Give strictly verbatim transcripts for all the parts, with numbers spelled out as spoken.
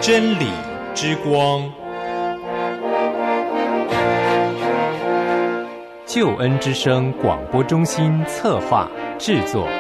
真理之光， 救恩之声广播中心策划制作。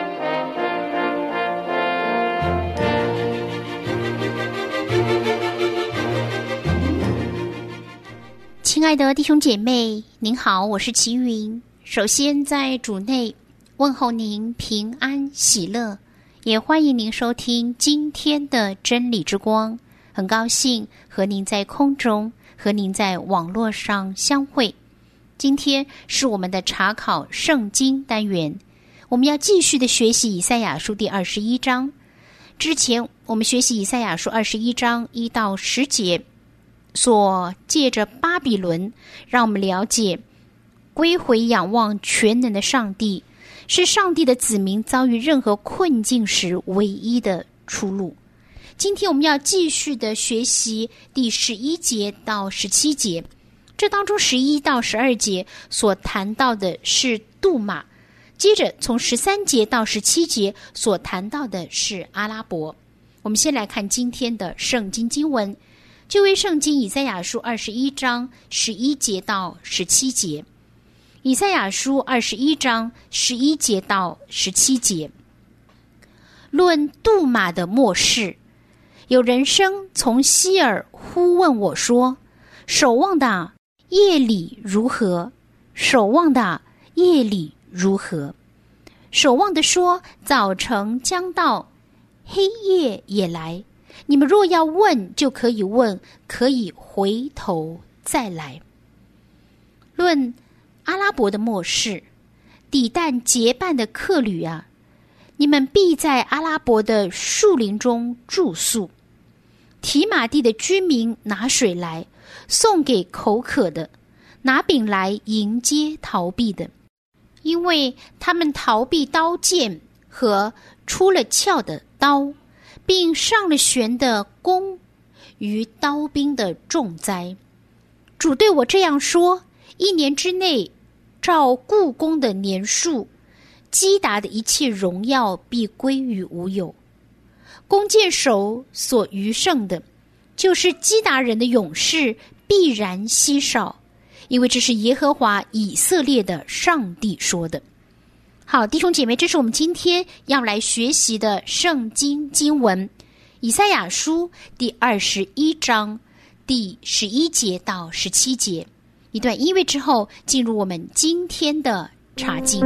亲爱的弟兄姐妹，您好，我是齐云。首先在主内问候您平安喜乐，也欢迎您收听今天的真理之光。很高兴和您在空中，和您在网络上相会。今天是我们的查考圣经单元，我们要继续的学习以赛亚书第二十一章。之前我们学习以赛亚书二十一章一到十节，所借着巴比伦，让我们了解归回仰望全能的上帝，是上帝的子民遭遇任何困境时唯一的出路。今天我们要继续的学习第十一节到十七节，这当中十一到十二节所谈到的是杜马，接着从十三节到十七节所谈到的是阿拉伯。我们先来看今天的圣经经文，旧约圣经以赛亚书二十一章十一节到十七节。以赛亚书二十一章十一节到十七节，论杜马的末世。有人声从西尔呼问我说：守望的夜里如何？守望的夜里如何？守望的说：早晨将到，黑夜也来。你们若要问，就可以问，可以回头再来。论阿拉伯的末世，底但结伴的客旅啊，你们必在阿拉伯的树林中住宿。提马地的居民拿水来送给口渴的，拿饼来迎接逃避的，因为他们逃避刀剑和出了鞘的刀，并上了弦的弓与刀兵的重灾。主对我这样说：一年之内，照故宫的年数，基达的一切荣耀必归于无有。弓箭手所余剩的，就是基达人的勇士必然稀少，因为这是耶和华以色列的上帝说的。好，弟兄姐妹，这是我们今天要来学习的圣经经文，以赛亚书第二十一章第十一节到十七节。一段音乐之后，进入我们今天的查经。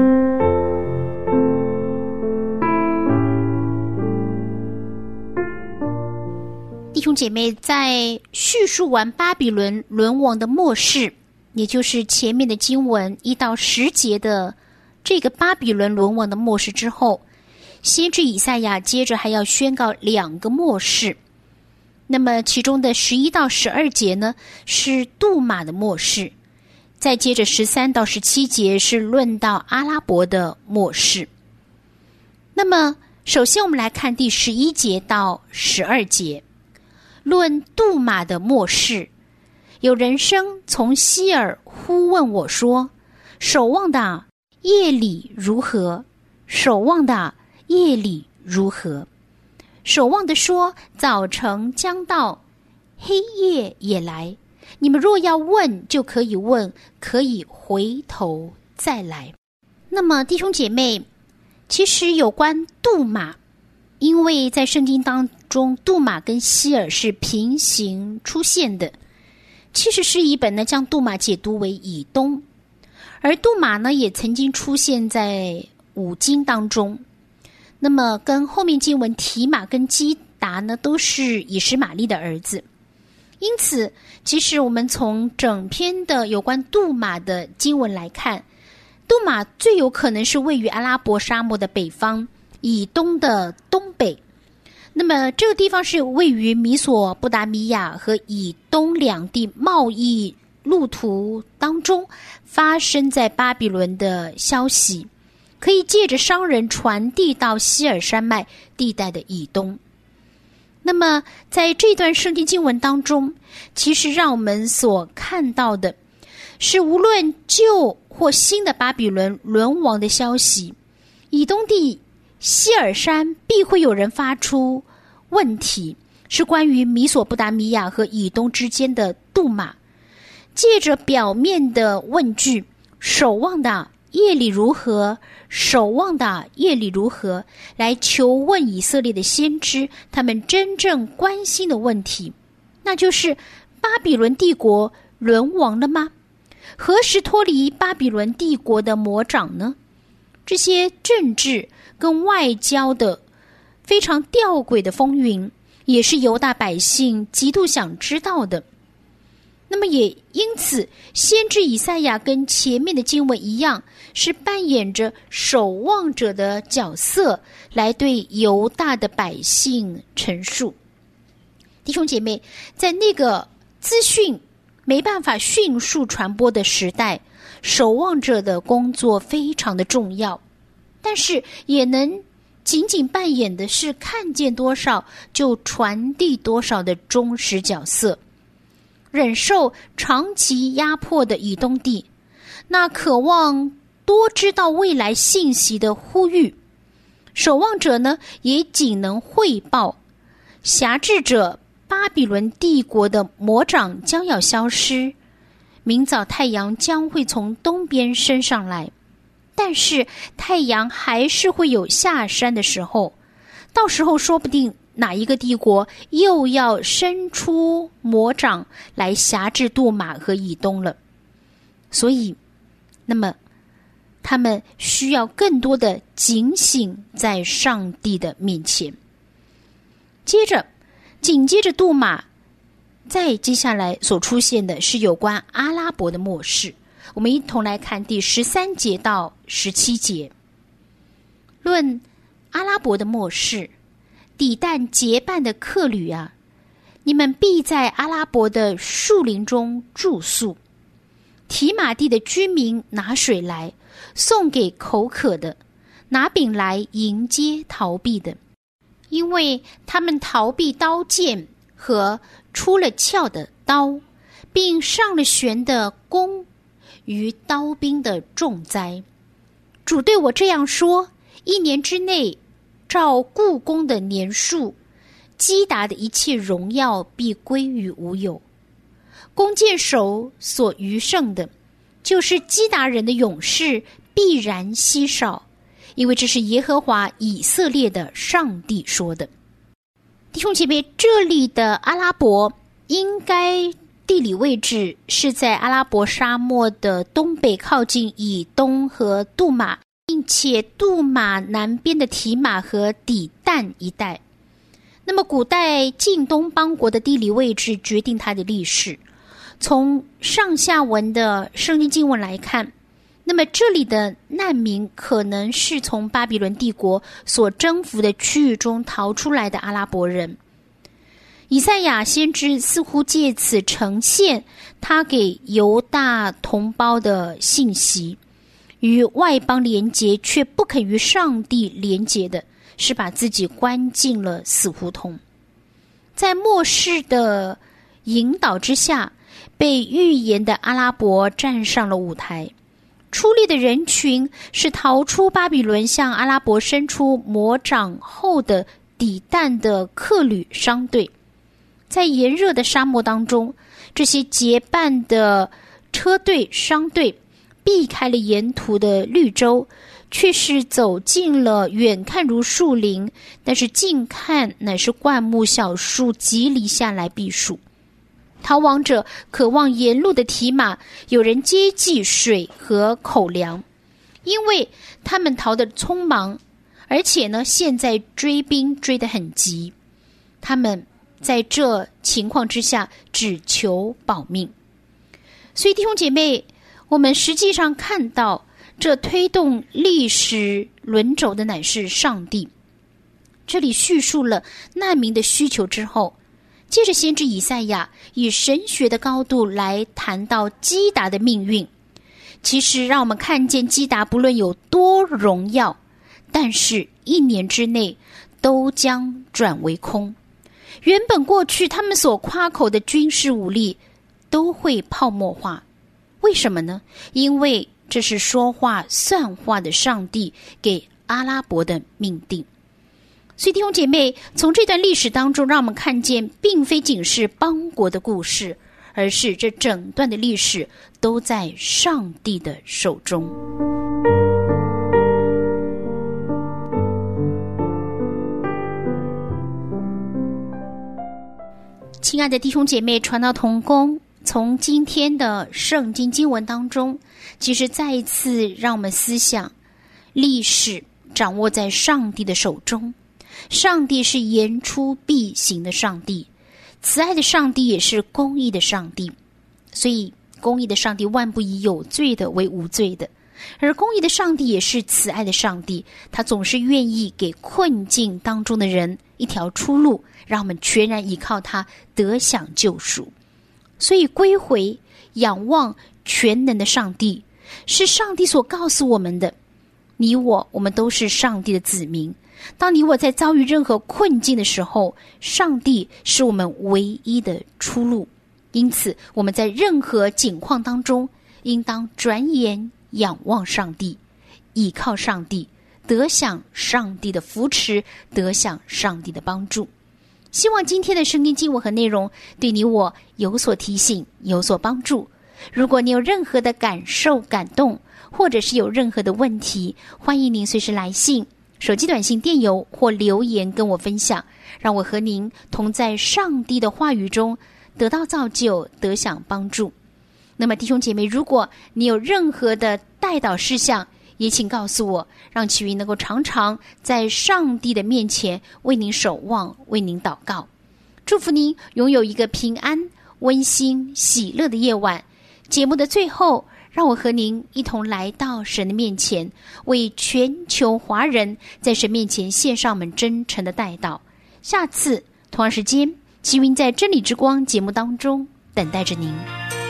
弟兄姐妹，在叙述完巴比伦沦亡的末世，也就是前面的经文一到十节的这个巴比伦沦亡的末世之后，先知以赛亚接着还要宣告两个末世。那么其中的十一到十二节呢，是杜马的末世，再接着十三到十七节是论到阿拉伯的末世。那么首先我们来看第十一节到十二节，论杜马的末世。有人声从西尔呼问我说：守望的夜里如何？守望的夜里如何？守望的说：早晨将到，黑夜也来。你们若要问，就可以问，可以回头再来。那么弟兄姐妹，其实有关杜马，因为在圣经当中，杜马跟希尔是平行出现的。其实是一本呢将杜马解读为以东，而杜马呢也曾经出现在五经当中。那么跟后面经文提马跟基达呢都是以实玛利的儿子。因此其实我们从整篇的有关杜马的经文来看，杜马最有可能是位于阿拉伯沙漠的北方，以东的东北。那么这个地方是位于米索不达米亚和以东两地贸易路途当中，发生在巴比伦的消息，可以借着商人传递到希尔山脉地带的以东。那么在这段圣经经文当中，其实让我们所看到的是，无论旧或新的巴比伦沦亡的消息，以东地希尔山必会有人发出问题， 是关于米索不达米亚和以东之间的杜马，借着表面的问句，守望的夜里如何，守望的夜里如何，来求问以色列的先知他们真正关心的问题，那就是巴比伦帝国沦亡了吗？何时脱离巴比伦帝国的魔掌呢？这些政治跟外交的非常吊诡的风云，也是犹大百姓极度想知道的。那么也因此，先知以赛亚跟前面的经文一样，是扮演着守望者的角色，来对犹大的百姓陈述。弟兄姐妹，在那个资讯没办法迅速传播的时代，守望者的工作非常的重要，但是也能仅仅扮演的是看见多少就传递多少的忠实角色。忍受长期压迫的以东地，那渴望多知道未来信息的呼吁，守望者呢也仅能汇报辖制者巴比伦帝国的魔掌将要消失，明早太阳将会从东边升上来，但是太阳还是会有下山的时候，到时候说不定哪一个帝国又要伸出魔掌来辖制杜马和以东了。所以那么他们需要更多的警醒在上帝的面前。接着紧接着杜马，再接下来所出现的是有关阿拉伯的末世。我们一同来看第十三节到十七节。论阿拉伯的末世，底但结伴的客旅啊，你们必在阿拉伯的树林中住宿。提马地的居民拿水来送给口渴的，拿饼来迎接逃避的，因为他们逃避刀剑和出了鞘的刀，并上了弦的弓与刀兵的重灾。主对我这样说：一年之内，照故宫的年数，基达的一切荣耀必归于无有。弓箭手所余剩的，就是基达人的勇士，必然稀少，因为这是耶和华以色列的上帝说的。弟兄姐妹，这里的阿拉伯应该地理位置是在阿拉伯沙漠的东北，靠近以东和杜马，并且杜马南边的提马和底但一带。那么古代近东邦国的地理位置决定它的历史。从上下文的圣经经文来看，那么这里的难民可能是从巴比伦帝国所征服的区域中逃出来的阿拉伯人。以赛亚先知似乎借此呈现他给犹大同胞的信息，与外邦连结却不肯与上帝连结的，是把自己关进了死胡同。在末世的引导之下，被预言的阿拉伯站上了舞台。出列的人群是逃出巴比伦向阿拉伯伸出魔掌后的底但的客旅商队。在炎热的沙漠当中，这些结伴的车队商队避开了沿途的绿洲，却是走进了远看如树林，但是近看乃是灌木小树极离下来避暑。逃亡者渴望沿路的提马有人接济水和口粮，因为他们逃得匆忙，而且呢，现在追兵追得很急，他们在这情况之下只求保命。所以弟兄姐妹，我们实际上看到这推动历史轮轴的乃是上帝。这里叙述了难民的需求之后，接着先知以赛亚以神学的高度来谈到基达的命运。其实让我们看见基达不论有多荣耀，但是一年之内都将转为空。原本过去他们所夸口的军事武力都会泡沫化。为什么呢？因为这是说话算话的上帝给阿拉伯的命定。 所以弟兄姐妹，从这段历史当中，让我们看见并非仅是邦国的故事，而是这整段的历史都在上帝的手中。亲爱的弟兄姐妹，传道同工，从今天的圣经经文当中，其实再一次让我们思想，历史掌握在上帝的手中。上帝是言出必行的上帝，慈爱的上帝也是公义的上帝。所以公义的上帝万不以有罪的为无罪的，而公义的上帝也是慈爱的上帝，他总是愿意给困境当中的人一条出路，让我们全然依靠他得享救赎。所以归回仰望全能的上帝，是上帝所告诉我们的，你我我们都是上帝的子民。当你我在遭遇任何困境的时候，上帝是我们唯一的出路。因此我们在任何境况当中，应当转眼仰望上帝，倚靠上帝，得享上帝的扶持，得享上帝的帮助。希望今天的圣经经文和内容对你我有所提醒，有所帮助。如果你有任何的感受感动，或者是有任何的问题，欢迎您随时来信、手机短信、电邮或留言跟我分享，让我和您同在上帝的话语中得到造就，得享帮助。那么弟兄姐妹，如果你有任何的代祷事项，也请告诉我，让启云能够常常在上帝的面前为您守望，为您祷告。祝福您拥有一个平安、温馨、喜乐的夜晚。节目的最后，让我和您一同来到神的面前，为全球华人在神面前献上我们真诚的代祷。下次同样时间，启云在真理之光节目当中等待着您。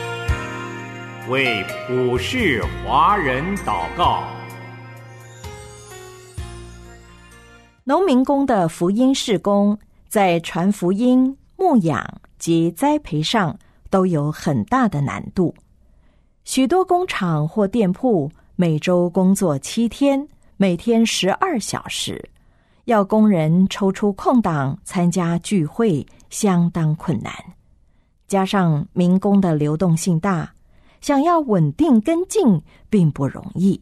为普世华人祷告。 农民工的福音事工，在传福音、牧养及栽培上都有很大的难度。许多工厂或店铺每周工作七天，每天十二小时，要工人抽出空档参加聚会，相当困难。加上民工的流动性大，想要稳定跟进并不容易。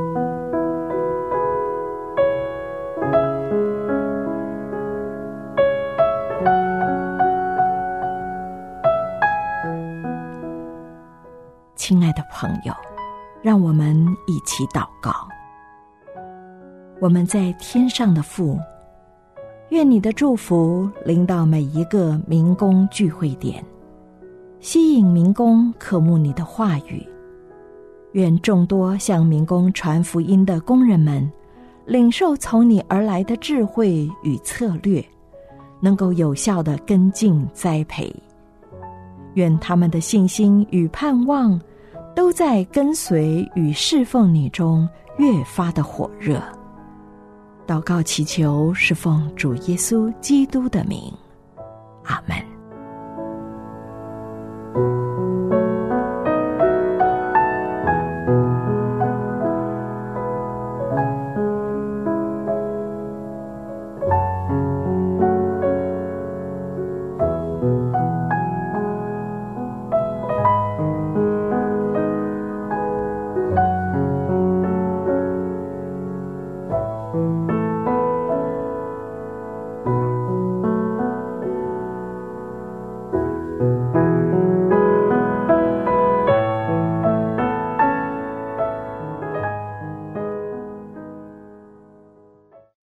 亲爱的朋友，让我们一起祷告。我们在天上的父，愿你的祝福临到每一个民工聚会点，吸引民工渴慕你的话语。愿众多向民工传福音的工人们领受从你而来的智慧与策略，能够有效地跟进栽培。愿他们的信心与盼望都在跟随与侍奉你中越发的火热。祷告祈求是奉主耶稣基督的名，阿们。 Thank you.